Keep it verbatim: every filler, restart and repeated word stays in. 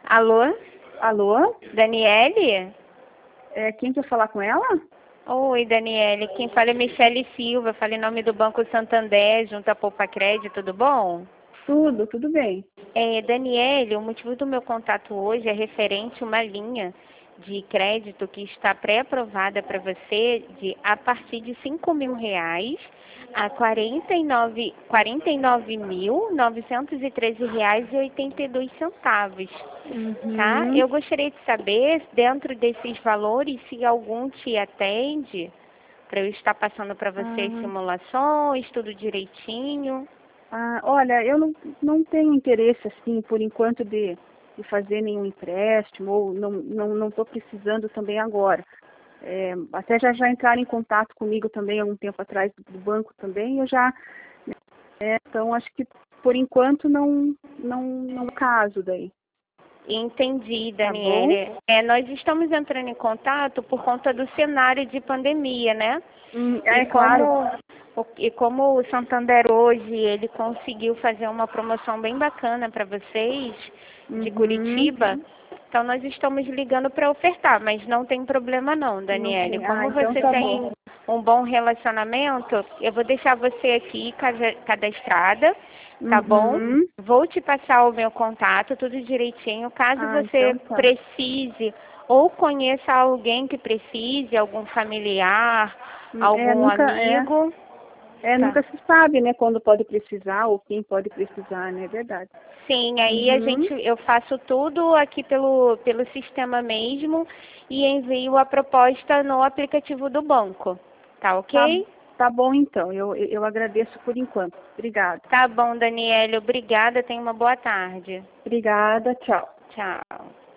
Alô? Alô? Daniele? É, quem quer falar com ela? Oi, Daniele. Quem fala é Michele Silva. Fala em nome do Banco Santander, junto à Poupa Crédito, tudo bom? Tudo, tudo bem. É, Daniele, o motivo do meu contato hoje é referente a uma linha de crédito que está pré-aprovada para você de a partir de cinco mil reais a quarenta e nove, quarenta e nove mil novecentos e treze reais e oitenta e dois centavos. Tá? Uhum. Eu gostaria de saber, dentro desses valores, se algum te atende, para eu estar passando para você as Ah, simulações, tudo direitinho. ah, olha, eu não, não tenho interesse, assim, por enquanto, de, de fazer nenhum empréstimo, ou não estou não, não estou precisando também agora. É, até já, já entraram em contato comigo também, há um tempo atrás, do banco também, eu já... é, então, acho que, por enquanto, não, não, não é o caso daí. Entendi, Tá bom? Daniele. É, nós estamos entrando em contato por conta do cenário de pandemia, né? Hum, E é claro. como, o- e como o Santander hoje, ele conseguiu fazer uma promoção bem bacana para vocês, de Uhum. Curitiba, então nós estamos ligando para ofertar, mas não tem problema não, Não Daniele. tem. Ah, Como então você tá bom. tem um bom relacionamento, eu vou deixar você aqui casa- cadastrada, tá bom? Uhum. Vou te passar o meu contato, tudo direitinho. Caso Ah, você então tá. precise ou conheça alguém que precise, algum familiar, Hum, É, algum nunca, é, amigo, é, tá? nunca se sabe, né, quando pode precisar ou quem pode precisar, né, é verdade. Sim, aí a Uhum. gente, eu faço tudo aqui pelo, pelo sistema mesmo e envio a proposta no aplicativo do banco, tá Tá, ok? tá bom então, eu, eu eu agradeço por enquanto. Obrigada. Tá bom, Daniela, obrigada, tenha uma boa tarde. Obrigada, tchau. Tchau.